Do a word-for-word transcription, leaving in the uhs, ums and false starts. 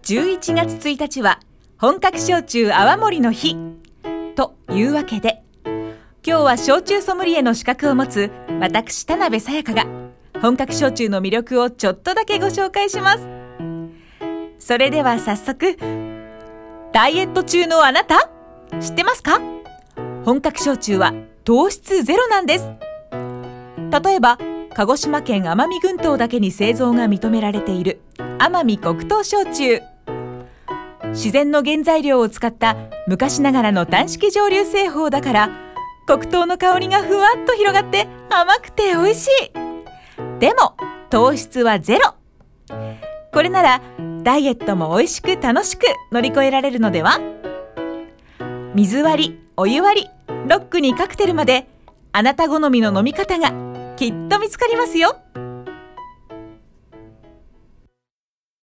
じゅういちがつついたちは本格焼酎泡盛の日というわけで、今日は焼酎ソムリエの資格を持つ私田辺さやかが本格焼酎の魅力をちょっとだけご紹介します。それでは早速、ダイエット中のあなた知ってますか？本格焼酎は糖質ゼロなんです。例えば鹿児島県奄美群島だけに製造が認められている奄美黒糖焼酎、自然の原材料を使った昔ながらの単式蒸留製法だから黒糖の香りがふわっと広がって甘くて美味しい。でも糖質はゼロ。これならダイエットも美味しく楽しく乗り越えられるのでは？水割り、お湯割り、ロックにカクテルまで、あなた好みの飲み方がきっと見つかりますよ。